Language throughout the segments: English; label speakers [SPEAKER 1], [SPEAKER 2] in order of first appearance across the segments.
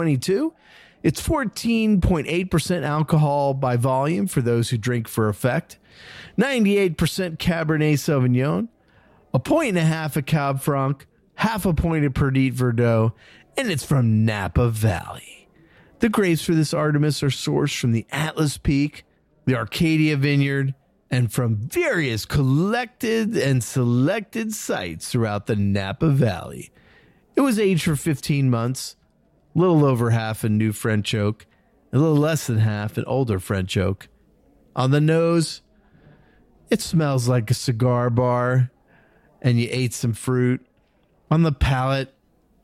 [SPEAKER 1] 2022. It's 14.8% alcohol by volume for those who drink for effect. 98% Cabernet Sauvignon, 1.5 points of Cab Franc, 0.5 point of Perdite Verdot, and it's from Napa Valley. The grapes for this Artemis are sourced from the Atlas Peak, the Arcadia Vineyard, and from various collected and selected sites throughout the Napa Valley. It was aged for 15 months, a little over half in new French oak, a little less than half in older French oak. On the nose, it smells like a cigar bar, and you ate some fruit. On the palate,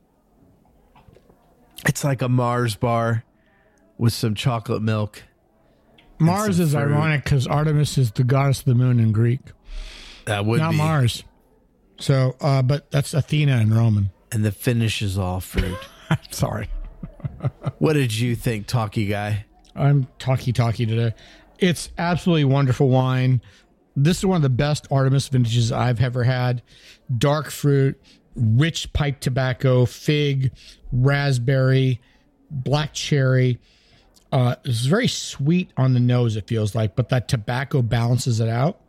[SPEAKER 1] it's like a Mars bar with some chocolate milk.
[SPEAKER 2] Mars is ironic because Artemis is the goddess of the moon in Greek.
[SPEAKER 1] That would
[SPEAKER 2] not
[SPEAKER 1] be.
[SPEAKER 2] Mars. So, but that's Athena in Roman.
[SPEAKER 1] And the finish is all fruit.
[SPEAKER 2] Sorry.
[SPEAKER 1] What did you think, Talkie Guy?
[SPEAKER 2] I'm talkie today. It's absolutely wonderful wine. This is one of the best Artemis vintages I've ever had. Dark fruit, rich pipe tobacco, fig, raspberry, black cherry. It's very sweet on the nose, it feels like, but that tobacco balances it out.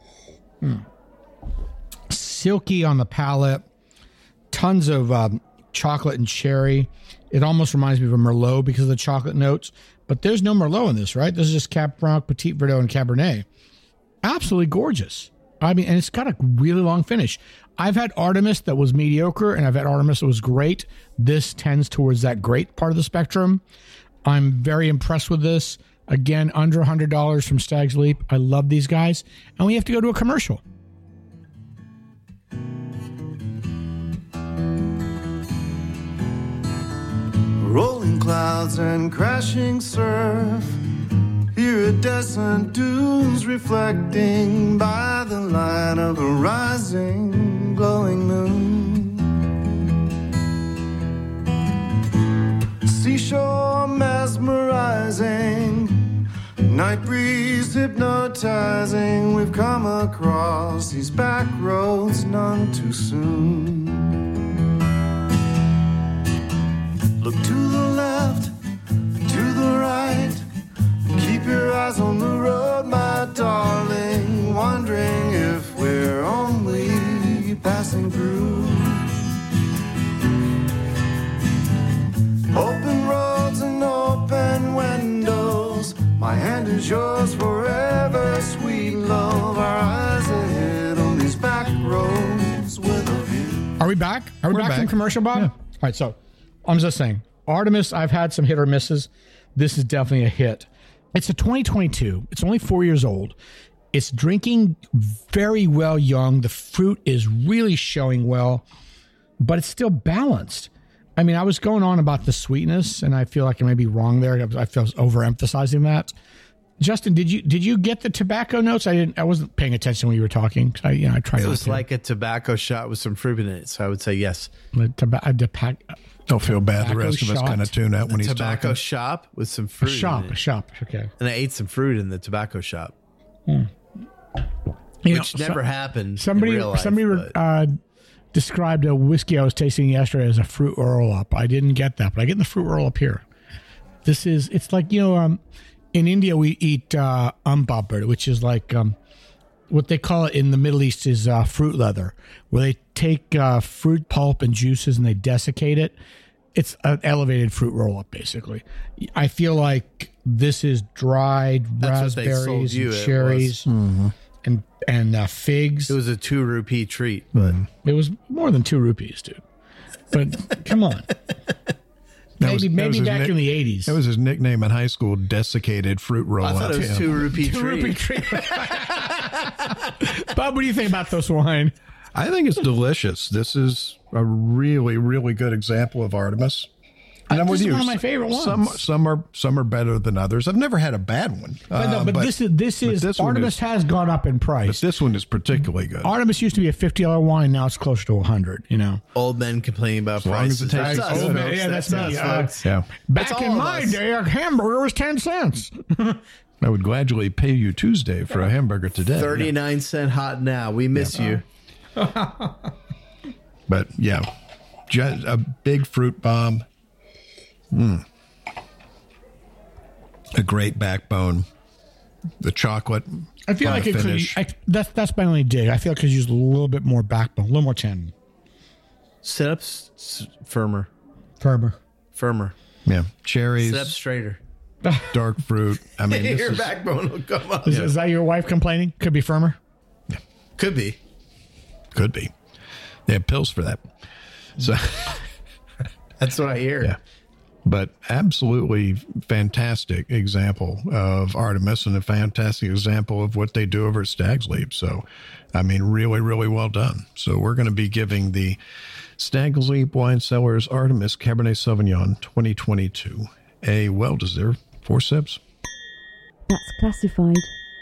[SPEAKER 2] Silky on the palate. Tons of chocolate and cherry. It almost reminds me of a Merlot because of the chocolate notes. But there's no Merlot in this, right? This is just Cab Franc, Petit Verdot, and Cabernet. Absolutely gorgeous. I mean, and it's got a really long finish. I've had Artemis that was mediocre, and I've had Artemis that was great. This tends towards that great part of the spectrum. I'm very impressed with this. Again, under $100 from Stag's Leap. I love these guys. And we have to go to a commercial.
[SPEAKER 3] Rolling clouds and crashing surf, iridescent dunes reflecting by the light of a rising, glowing moon. Seashore mesmerizing, night breeze hypnotizing. We've come across these back roads none too soon. Look to the left, to the right. Keep your eyes on the road, my darling. Wondering if we're only passing through. Open roads and open windows. My hand is yours forever, sweet love. Our eyes ahead on these back roads with a view.
[SPEAKER 2] Are we back? Are we back from commercial, Bob?
[SPEAKER 4] Yeah.
[SPEAKER 2] All right, so I'm just saying, Artemis, I've had some hit or misses. This is definitely a hit. It's a 2022. It's only 4 years old. It's drinking very well young. The fruit is really showing well, but it's still balanced. I mean, I was going on about the sweetness, and I feel like I may be wrong there. I feel overemphasizing that. Justin, did you get the tobacco notes? I wasn't paying attention when you were talking. I tried.
[SPEAKER 1] It was like a tobacco shot with some fruit in it, so I would say yes.
[SPEAKER 4] Don't feel bad. The rest of us kind of tune out when he's
[SPEAKER 1] tobacco
[SPEAKER 4] talking.
[SPEAKER 1] shop with some fruit.
[SPEAKER 2] A shop. Okay.
[SPEAKER 1] And I ate some fruit in the tobacco shop,
[SPEAKER 2] You
[SPEAKER 1] which
[SPEAKER 2] know,
[SPEAKER 1] never happened.
[SPEAKER 2] Somebody
[SPEAKER 1] in real life,
[SPEAKER 2] described a whiskey I was tasting yesterday as a fruit roll up. I didn't get that, but I get the fruit roll up here. It's like, in India we eat umbabur, which is like what they call it in the Middle East is fruit leather, where they take fruit pulp and juices and they desiccate it. It's an elevated fruit roll up, basically. I feel like this is dried raspberries and cherries. And figs.
[SPEAKER 1] It was a 2 rupee treat, but
[SPEAKER 2] it was more than 2 rupees, dude. But come on, maybe back in the 80s.
[SPEAKER 4] That was his nickname in high school. Desiccated fruit roll.
[SPEAKER 1] I thought it was 2 rupee treat.
[SPEAKER 2] Bob, what do you think about this wine?
[SPEAKER 4] I think it's delicious. This is a really, really good example of Artemis. And I'm with you.
[SPEAKER 2] One of my favorite ones.
[SPEAKER 4] Some are better than others. I've never had a bad one.
[SPEAKER 2] But this is Artemis has gone up in price.
[SPEAKER 4] But this one is particularly good.
[SPEAKER 2] Artemis used to be a $50 wine. Now it's closer to $100.
[SPEAKER 1] Old men complaining about
[SPEAKER 4] long as
[SPEAKER 1] prices.
[SPEAKER 4] it tastes
[SPEAKER 1] That's us,
[SPEAKER 4] good.
[SPEAKER 1] folks.
[SPEAKER 2] Yeah, that's me.
[SPEAKER 1] us, folks.
[SPEAKER 4] Yeah.
[SPEAKER 2] Back in my day, a hamburger was 10 cents.
[SPEAKER 4] I would gladly pay you Tuesday for a hamburger today.
[SPEAKER 1] 39-cent hot now. We miss you.
[SPEAKER 4] But yeah, a big fruit bomb. A great backbone. The chocolate.
[SPEAKER 2] I feel like it
[SPEAKER 4] finish.
[SPEAKER 2] could. That's my only dig. I feel like it could use a little bit more backbone, a little more tannin.
[SPEAKER 1] Sit-ups firmer.
[SPEAKER 2] Firmer.
[SPEAKER 4] Yeah. Cherries.
[SPEAKER 1] Sit up straighter.
[SPEAKER 4] Dark fruit. I mean, this
[SPEAKER 1] Your
[SPEAKER 4] is,
[SPEAKER 1] backbone will come up.
[SPEAKER 2] Is that your wife complaining? Could be firmer.
[SPEAKER 1] Could be.
[SPEAKER 4] could be. They have pills for that. So
[SPEAKER 1] That's what I hear.
[SPEAKER 4] yeah. But absolutely fantastic example of Artemis and a fantastic example of what they do over at Stag's Leap. So, I mean, really, really well done. So we're going to be giving the Stag's Leap Wine Cellars Artemis Cabernet Sauvignon 2022 a well-deserved 4 sips.
[SPEAKER 5] That's classified.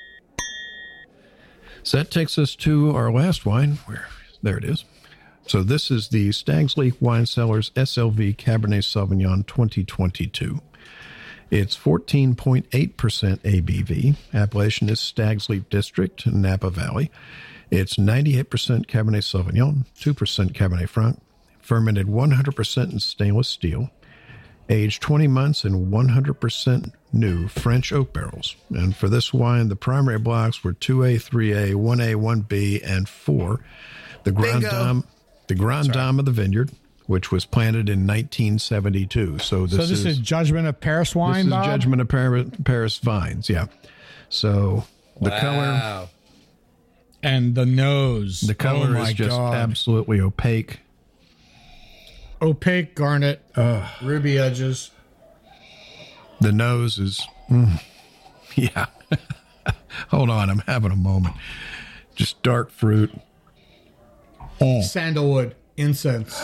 [SPEAKER 4] So that takes us to our last wine. There it is. So this is the Stag's Leap Wine Cellars SLV Cabernet Sauvignon 2022. It's 14.8% ABV. Appellation is Stag's Leap District, Napa Valley. It's 98% Cabernet Sauvignon, 2% Cabernet Franc, fermented 100% in stainless steel, aged 20 months in 100% new French oak barrels. And for this wine, the primary blocks were 2A, 3A, 1A, 1B, and 4. The Grand Dame of the vineyard, which was planted in 1972. So this
[SPEAKER 2] is Judgment of Paris wine,
[SPEAKER 4] This
[SPEAKER 2] Bob?
[SPEAKER 4] is Judgment of Paris vines, yeah. So the color...
[SPEAKER 2] And the nose.
[SPEAKER 4] The color
[SPEAKER 2] oh
[SPEAKER 4] is just
[SPEAKER 2] God.
[SPEAKER 4] absolutely opaque.
[SPEAKER 2] Opaque garnet, ruby edges.
[SPEAKER 4] The nose is, yeah. Hold on, I'm having a moment. Just dark fruit.
[SPEAKER 2] Sandalwood, incense.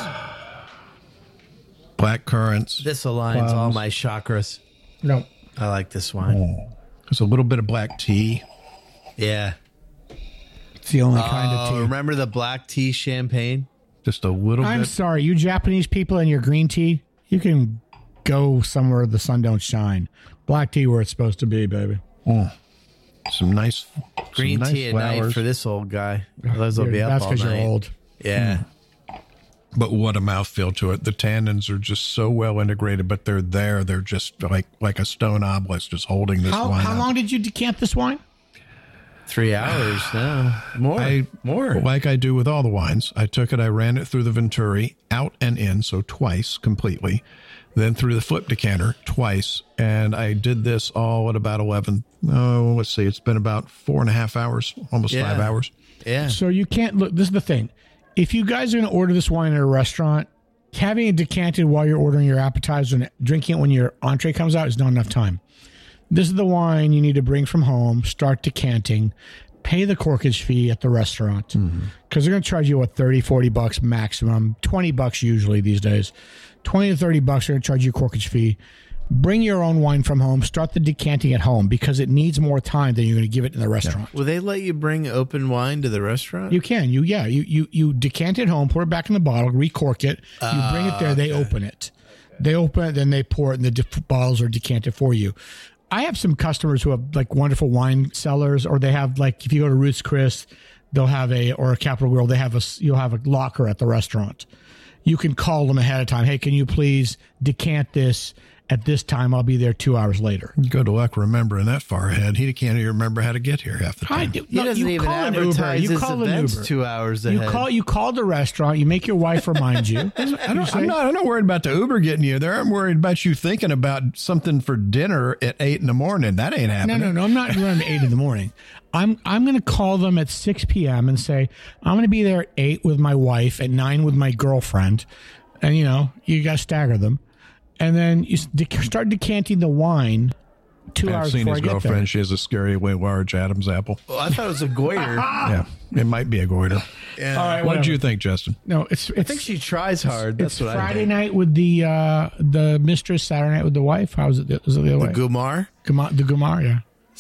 [SPEAKER 4] Black currants.
[SPEAKER 1] This aligns all my chakras.
[SPEAKER 2] No.
[SPEAKER 1] I like this wine.
[SPEAKER 4] There's a little bit of black tea.
[SPEAKER 1] Yeah.
[SPEAKER 2] It's the only kind of tea.
[SPEAKER 1] Remember the black tea champagne?
[SPEAKER 4] Just a little
[SPEAKER 2] I'm
[SPEAKER 4] bit.
[SPEAKER 2] sorry, you Japanese people and your green tea, you can go somewhere the sun don't shine. Black tea where it's supposed to be, baby.
[SPEAKER 4] Some nice
[SPEAKER 1] Green
[SPEAKER 4] some nice
[SPEAKER 1] tea at night
[SPEAKER 4] flowers.
[SPEAKER 1] for this old guy. Those will be up
[SPEAKER 2] That's
[SPEAKER 1] all
[SPEAKER 2] because
[SPEAKER 1] night.
[SPEAKER 2] you're old.
[SPEAKER 1] Yeah.
[SPEAKER 4] But what a mouthfeel to it. The tannins are just so well integrated, but they're there. They're just like a stone obelisk just holding this wine
[SPEAKER 2] How
[SPEAKER 4] up.
[SPEAKER 2] long did you decant this wine?
[SPEAKER 1] 3 hours now. More.
[SPEAKER 4] Like I do with all the wines, I took it, I ran it through the Venturi, out and in, so twice completely, then through the flip decanter twice, and I did this all at about 11. Oh, let's see, it's been about 4.5 hours, almost 5 hours.
[SPEAKER 1] Yeah.
[SPEAKER 2] So you can't look. This is the thing. If you guys are going to order this wine at a restaurant, having it decanted while you're ordering your appetizer and drinking it when your entree comes out is not enough time. This is the wine you need to bring from home, start decanting, pay the corkage fee at the restaurant. Because they're going to charge you, what, $30-40 maximum, $20 usually these days. $20 to $30 they're going to charge you a corkage fee. Bring your own wine from home, start the decanting at home because it needs more time than you're going to give it in the restaurant.
[SPEAKER 1] Will they let you bring open wine to the restaurant?
[SPEAKER 2] You can. You decant it home, pour it back in the bottle, recork it. You bring it there, they open it. They open it, then they pour it, and the bottles are decanted for you. I have some customers who have like wonderful wine cellars, or they have like if you go to Ruth's Chris, they'll have or a Capital Grille, you'll have a locker at the restaurant. You can call them ahead of time. Hey, can you please decant this at this time? I'll be there 2 hours later.
[SPEAKER 4] Good luck remembering that far ahead. He can't even remember how to get here half the time.
[SPEAKER 1] He doesn't even advertise his events 2 hours ahead.
[SPEAKER 2] You call the restaurant. You make your wife remind you.
[SPEAKER 4] I'm not worried about the Uber getting you there. I'm worried about you thinking about something for dinner at 8 a.m. That ain't happening.
[SPEAKER 2] No. I'm not running at 8 a.m. I'm going to call them at 6 p.m. and say, I'm going to be there at 8 with my wife, at 9 with my girlfriend. And, you got to stagger them. And then you start decanting the wine 2
[SPEAKER 4] I've
[SPEAKER 2] hours
[SPEAKER 4] seen
[SPEAKER 2] before
[SPEAKER 4] his
[SPEAKER 2] I get
[SPEAKER 4] girlfriend.
[SPEAKER 2] there.
[SPEAKER 4] She has a scarily large Adam's apple.
[SPEAKER 1] Well, I thought it was a goiter.
[SPEAKER 4] Yeah, it might be a goiter.
[SPEAKER 1] Yeah.
[SPEAKER 2] All right,
[SPEAKER 4] What did
[SPEAKER 2] whatever.
[SPEAKER 4] you think, Justin?
[SPEAKER 2] No, it's
[SPEAKER 1] I think she tries hard. That's
[SPEAKER 2] it's
[SPEAKER 1] what I
[SPEAKER 2] Friday
[SPEAKER 1] think.
[SPEAKER 2] night with the mistress, Saturday night with the wife. How was it? Was it the other
[SPEAKER 1] The
[SPEAKER 2] way?
[SPEAKER 1] Gumar.
[SPEAKER 2] The Gumar, yeah.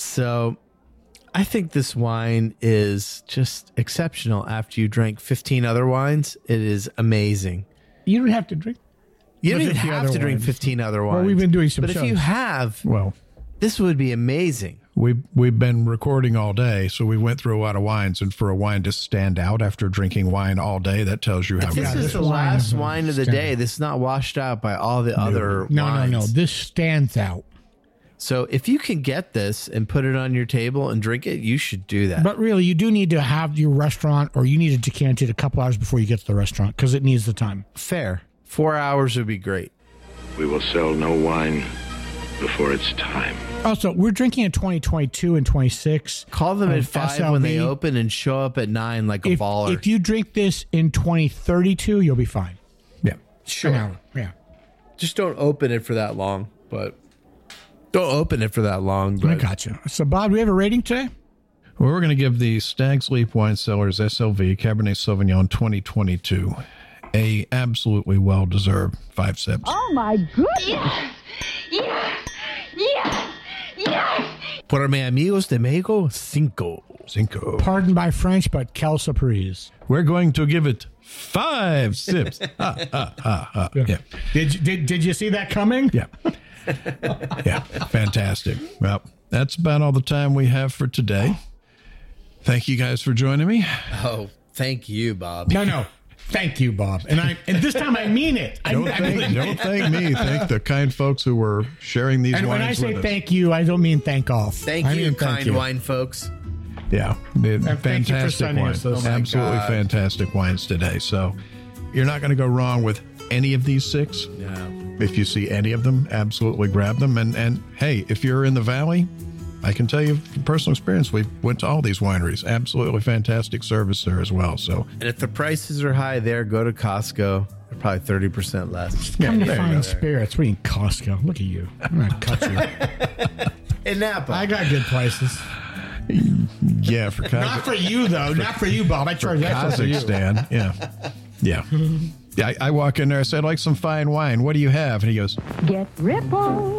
[SPEAKER 1] So I think this wine is just exceptional after you drank 15 other wines. It is amazing.
[SPEAKER 2] You don't have to drink.
[SPEAKER 1] You don't
[SPEAKER 2] Look
[SPEAKER 1] even
[SPEAKER 2] at the
[SPEAKER 1] have
[SPEAKER 2] other
[SPEAKER 1] to drink
[SPEAKER 2] wines.
[SPEAKER 1] 15 other wines.
[SPEAKER 2] Well, we've been doing some
[SPEAKER 1] But if
[SPEAKER 2] shows.
[SPEAKER 1] you have,
[SPEAKER 4] Well,
[SPEAKER 1] this would be amazing.
[SPEAKER 4] We've been recording all day, so we went through a lot of wines, and for a wine to stand out after drinking wine all day, that tells you how
[SPEAKER 1] This
[SPEAKER 4] good.
[SPEAKER 1] is the last wine of the day. This is not washed out by all the other wines.
[SPEAKER 2] No. This stands out.
[SPEAKER 1] So if you can get this and put it on your table and drink it, you should do that.
[SPEAKER 2] But really, you do need to have your restaurant, or you need to decant it a couple hours before you get to the restaurant because it needs the time.
[SPEAKER 1] Fair. 4 hours would be great.
[SPEAKER 6] We will sell no wine before it's time.
[SPEAKER 2] Also, we're drinking in 2022 and 26.
[SPEAKER 1] Call them at 5 when they
[SPEAKER 2] SLV.
[SPEAKER 1] open and show up at 9 like a baller.
[SPEAKER 2] If you drink this in 2032, you'll be fine.
[SPEAKER 4] Yeah.
[SPEAKER 1] Sure.
[SPEAKER 2] An hour. Yeah.
[SPEAKER 1] Just don't open it for that long. But don't open it for that long.
[SPEAKER 2] I
[SPEAKER 1] But
[SPEAKER 2] got you. So, Bob, do we have a rating today?
[SPEAKER 4] Well, we're going to give the Stag's Leap Wine Cellars SLV Cabernet Sauvignon 2022 a absolutely well-deserved 5 sips.
[SPEAKER 5] Oh my goodness!
[SPEAKER 1] Para mis amigos de Mexico, 5.
[SPEAKER 2] Pardon my French, but quelle surprise.
[SPEAKER 4] We're going to give it 5 sips. Yeah.
[SPEAKER 2] Did you see that coming?
[SPEAKER 4] Yeah. Yeah. Fantastic. Well, that's about all the time we have for today. Thank you guys for joining me.
[SPEAKER 1] Oh, thank you, Bob.
[SPEAKER 2] No. Thank you, Bob. And this time I mean it.
[SPEAKER 4] Don't thank me. Thank the kind folks who were sharing these
[SPEAKER 2] And
[SPEAKER 4] wines
[SPEAKER 2] when I say
[SPEAKER 4] with us.
[SPEAKER 2] thank you, I don't mean thank off.
[SPEAKER 1] Thank
[SPEAKER 2] I
[SPEAKER 1] you,
[SPEAKER 2] mean
[SPEAKER 1] kind
[SPEAKER 2] you.
[SPEAKER 1] wine folks.
[SPEAKER 4] Yeah.
[SPEAKER 2] thank you for
[SPEAKER 4] Fantastic
[SPEAKER 2] sending
[SPEAKER 4] wines.
[SPEAKER 2] us those. Oh my
[SPEAKER 4] Absolutely
[SPEAKER 1] God.
[SPEAKER 4] fantastic wines today. So you're not going to go wrong with any of these 6.
[SPEAKER 1] Yeah.
[SPEAKER 4] If you see any of them, absolutely grab them. And hey, if you're in the Valley, I can tell you from personal experience, we went to all these wineries. Absolutely fantastic service there as well. So
[SPEAKER 1] And if the prices are high there, go to Costco. They're probably 30% less.
[SPEAKER 2] Come to
[SPEAKER 4] there you
[SPEAKER 2] find
[SPEAKER 4] go.
[SPEAKER 2] spirits. We in Costco. Look at you. I'm going to cut you.
[SPEAKER 1] In Napa.
[SPEAKER 2] I got good prices.
[SPEAKER 4] yeah, for
[SPEAKER 2] Not for you, though. Not for you, Bob. I charge extra for you.
[SPEAKER 4] Kazakhstan. Yeah. Yeah. I walk in there. I said, I'd like some fine wine. What do you have? And he goes,
[SPEAKER 5] Get ripple.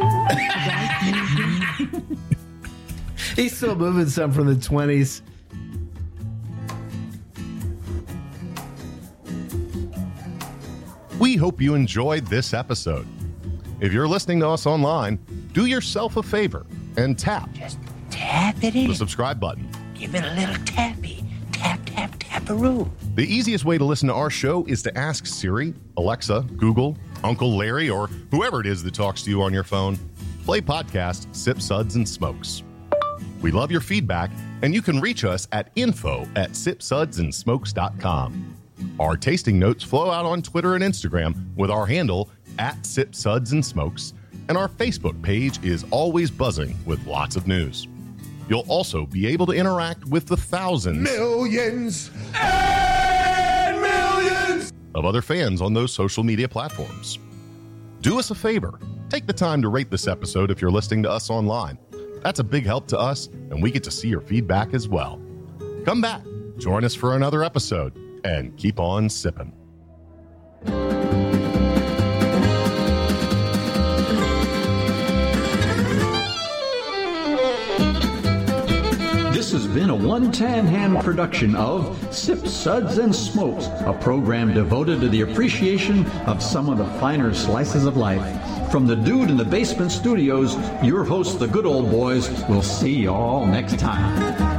[SPEAKER 1] He's still moving some from the 20s.
[SPEAKER 7] We hope you enjoyed this episode. If you're listening to us online, do yourself a favor and tap
[SPEAKER 8] Tap it in.
[SPEAKER 7] the subscribe button.
[SPEAKER 8] Give it a little tappy. Tap, tap, tap-a-roo.
[SPEAKER 7] The easiest way to listen to our show is to ask Siri, Alexa, Google, Uncle Larry, or whoever it is that talks to you on your phone. Play podcast Sip Suds and Smokes. We love your feedback, and you can reach us at info@sipsudsandsmokes.com. Our tasting notes flow out on Twitter and Instagram with our handle @SipSudsAndSmokes, and our Facebook page is always buzzing with lots of news. You'll also be able to interact with the thousands
[SPEAKER 3] Millions and millions.
[SPEAKER 7] of other fans on those social media platforms. Do us a favor. Take the time to rate this episode if you're listening to us online. That's a big help to us, and we get to see your feedback as well. Come back, join us for another episode, and keep on sipping.
[SPEAKER 9] This has been a one-tan hand production of Sip Suds and Smokes, a program devoted to the appreciation of some of the finer slices of life. From the Dude in the Basement Studios, your hosts, the Good Old Boys, will see you all next time.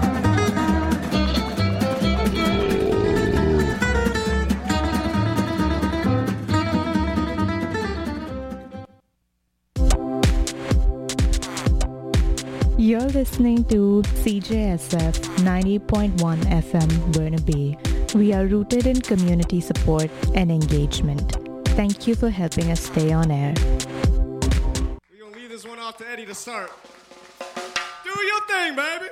[SPEAKER 10] You're listening to CJSF 90.1 FM Burnaby. We are rooted in community support and engagement. Thank you for helping us stay on air.
[SPEAKER 3] We're going to leave this one off to Eddie to start. Do your thing, baby.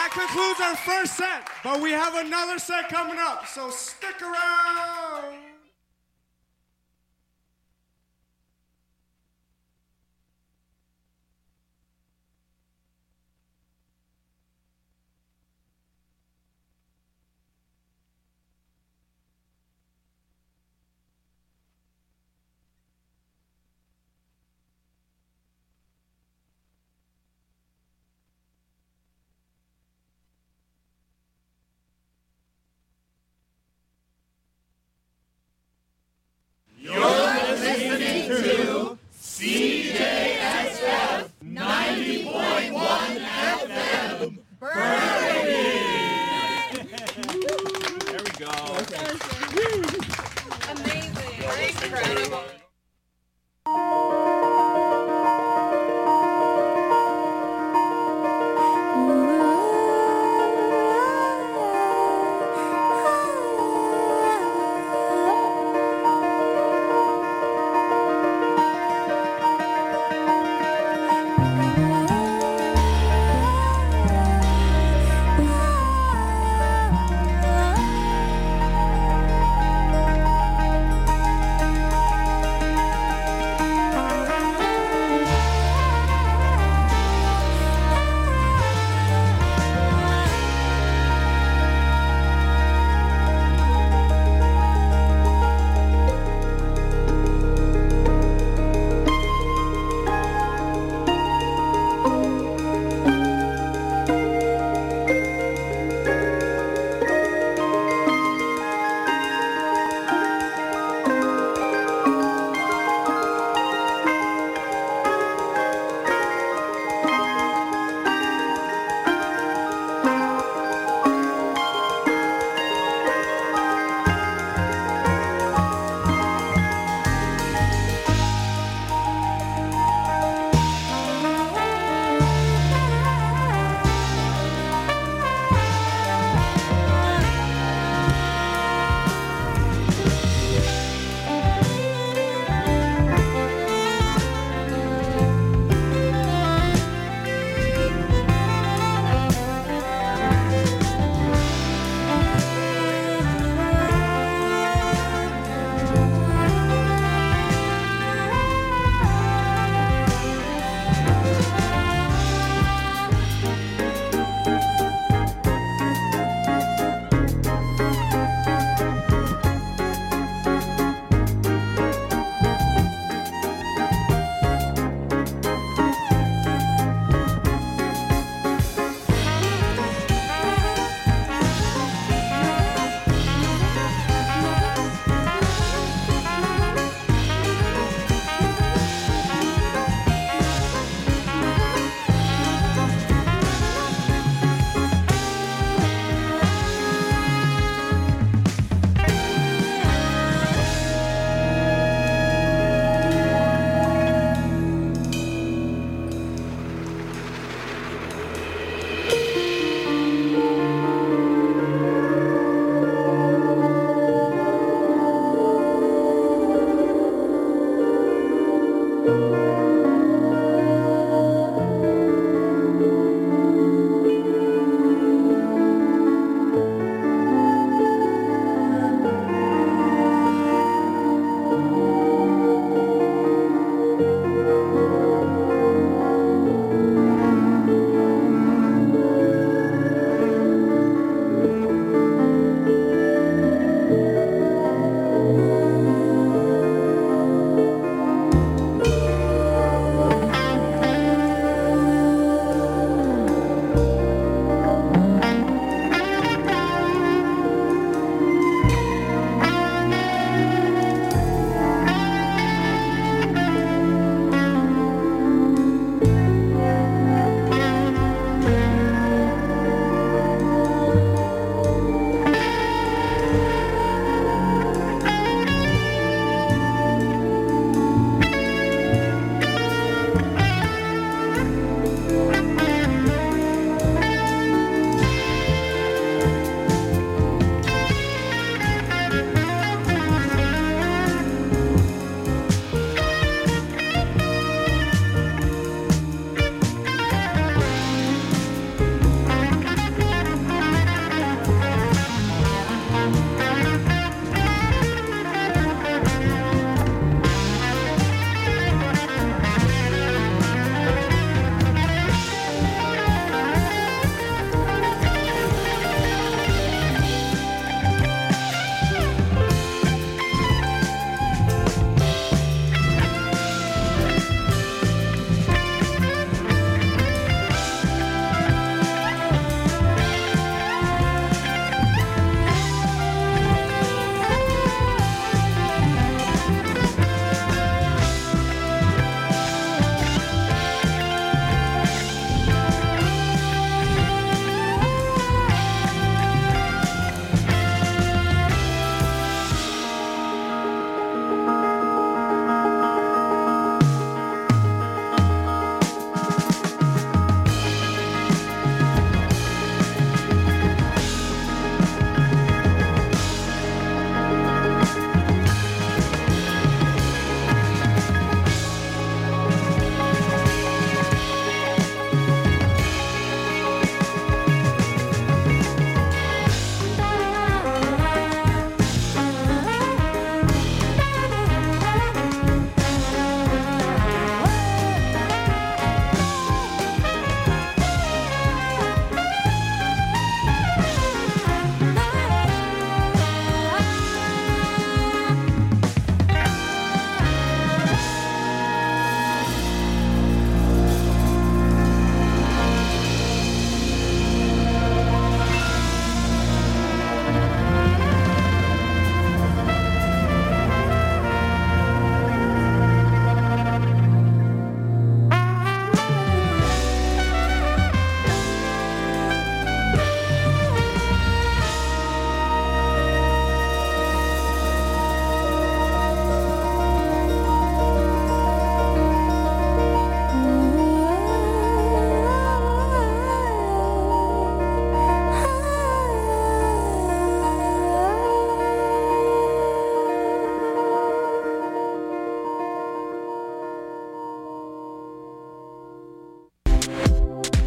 [SPEAKER 11] That concludes our first set, but we have another set coming up, so stick around.